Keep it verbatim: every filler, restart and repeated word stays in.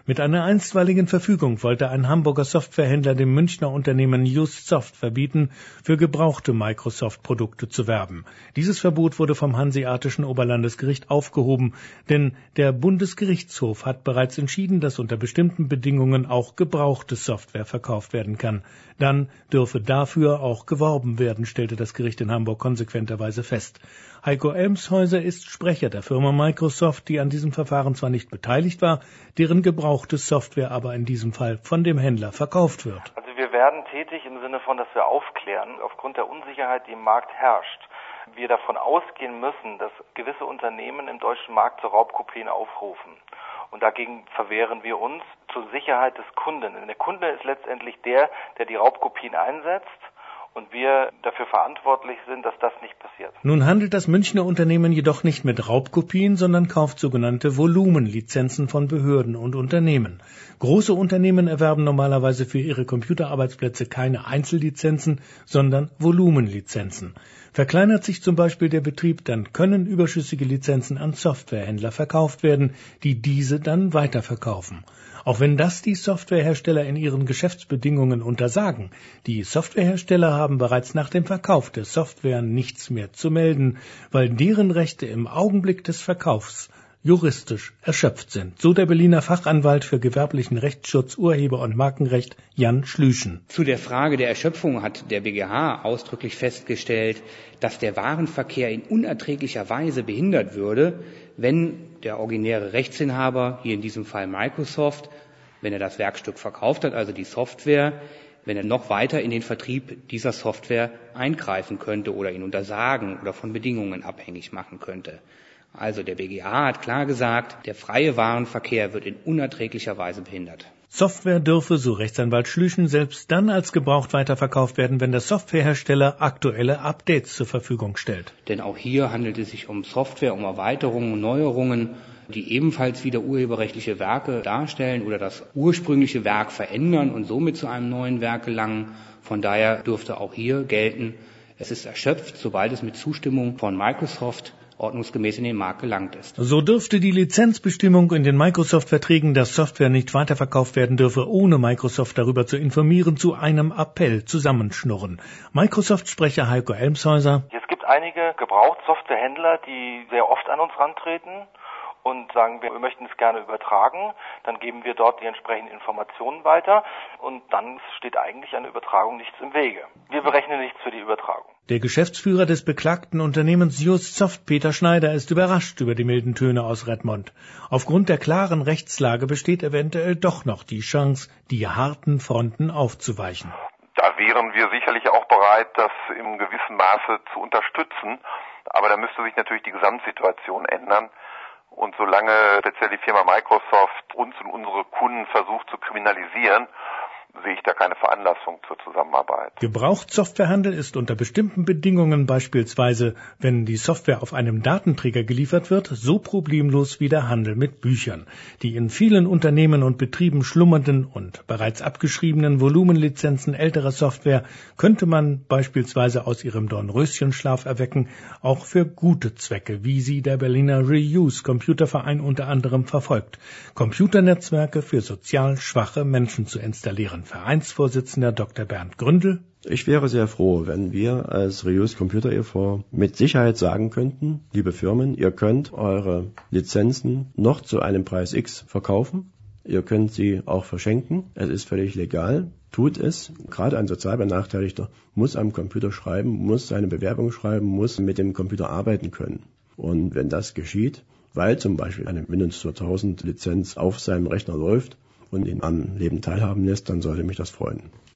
Mit einer einstweiligen Verfügung wollte ein Hamburger Softwarehändler dem Münchner Unternehmen JustSoft verbieten, für gebrauchte Microsoft-Produkte zu werben. Dieses Verbot wurde vom Hanseatischen Oberlandesgericht aufgehoben, denn der Bundesgerichtshof hat bereits entschieden, dass unter bestimmten Bedingungen auch gebrauchte Software verkauft werden kann. Dann dürfe dafür auch geworben werden, stellte das Gericht in Hamburg konsequenterweise fest. Heiko Elmshäuser ist Sprecher der Firma Microsoft, die an diesem Verfahren zwar nicht beteiligt war, deren gebrauchte Software aber in diesem Fall von dem Händler verkauft wird. Also wir werden tätig im Sinne von, dass wir aufklären, aufgrund der Unsicherheit, die im Markt herrscht. Wir davon ausgehen müssen, dass gewisse Unternehmen im deutschen Markt zu Raubkopien aufrufen. Und dagegen verwehren wir uns zur Sicherheit des Kunden. Denn der Kunde ist letztendlich der, der die Raubkopien einsetzt. Und wir dafür verantwortlich sind, dass das nicht passiert. Nun handelt das Münchner Unternehmen jedoch nicht mit Raubkopien, sondern kauft sogenannte Volumenlizenzen von Behörden und Unternehmen. Große Unternehmen erwerben normalerweise für ihre Computerarbeitsplätze keine Einzellizenzen, sondern Volumenlizenzen. Verkleinert sich zum Beispiel der Betrieb, dann können überschüssige Lizenzen an Softwarehändler verkauft werden, die diese dann weiterverkaufen. Auch wenn das die Softwarehersteller in ihren Geschäftsbedingungen untersagen. Die Softwarehersteller haben bereits nach dem Verkauf der Software nichts mehr zu melden, weil deren Rechte im Augenblick des Verkaufs juristisch erschöpft sind. So der Berliner Fachanwalt für gewerblichen Rechtsschutz, Urheber- und Markenrecht Jan Schlüschen. Zu der Frage der Erschöpfung hat der B G H ausdrücklich festgestellt, dass der Warenverkehr in unerträglicher Weise behindert würde, wenn der originäre Rechtsinhaber, hier in diesem Fall Microsoft, wenn er das Werkstück verkauft hat, also die Software, wenn er noch weiter in den Vertrieb dieser Software eingreifen könnte oder ihn untersagen oder von Bedingungen abhängig machen könnte. Also der B G H hat klar gesagt, der freie Warenverkehr wird in unerträglicher Weise behindert. Software dürfe, so Rechtsanwalt Schlüschen, selbst dann als gebraucht weiterverkauft werden, wenn der Softwarehersteller aktuelle Updates zur Verfügung stellt. Denn auch hier handelt es sich um Software, um Erweiterungen und Neuerungen, die ebenfalls wieder urheberrechtliche Werke darstellen oder das ursprüngliche Werk verändern und somit zu einem neuen Werk gelangen. Von daher dürfte auch hier gelten, es ist erschöpft, sobald es mit Zustimmung von Microsoft ordnungsgemäß in den Markt gelangt ist. So dürfte die Lizenzbestimmung in den Microsoft-Verträgen, dass Software nicht weiterverkauft werden dürfe, ohne Microsoft darüber zu informieren, zu einem Appell zusammenschnurren. Microsoft-Sprecher Heiko Elmshäuser. Es gibt einige Gebrauchtsoftwarehändler, die sehr oft an uns rantreten und sagen, wir möchten es gerne übertragen. Dann geben wir dort die entsprechenden Informationen weiter und dann steht eigentlich eine Übertragung nichts im Wege. Wir berechnen nichts für die Übertragung. Der Geschäftsführer des beklagten Unternehmens JustSoft, Peter Schneider, ist überrascht über die milden Töne aus Redmond. Aufgrund der klaren Rechtslage besteht eventuell doch noch die Chance, die harten Fronten aufzuweichen. Da wären wir sicherlich auch bereit, das im gewissen Maße zu unterstützen. Aber da müsste sich natürlich die Gesamtsituation ändern. Und solange speziell die Firma Microsoft uns und unsere Kunden versucht zu kriminalisieren, sehe ich da keine Veranlassung zur Zusammenarbeit. Gebrauchtsoftwarehandel ist unter bestimmten Bedingungen, beispielsweise wenn die Software auf einem Datenträger geliefert wird, so problemlos wie der Handel mit Büchern. Die in vielen Unternehmen und Betrieben schlummernden und bereits abgeschriebenen Volumenlizenzen älterer Software könnte man beispielsweise aus ihrem Dornröschenschlaf erwecken, auch für gute Zwecke, wie sie der Berliner Reuse Computerverein unter anderem verfolgt, Computernetzwerke für sozial schwache Menschen zu installieren. Vereinsvorsitzender Doktor Bernd Gründel. Ich wäre sehr froh, wenn wir als Reuse Computer e V mit Sicherheit sagen könnten, liebe Firmen, ihr könnt eure Lizenzen noch zu einem Preis X verkaufen. Ihr könnt sie auch verschenken. Es ist völlig legal. Tut es. Gerade ein sozial Benachteiligter muss am Computer schreiben, muss seine Bewerbung schreiben, muss mit dem Computer arbeiten können. Und wenn das geschieht, weil zum Beispiel eine Windows zweitausend Lizenz auf seinem Rechner läuft, und ihn am Leben teilhaben lässt, dann sollte mich das freuen.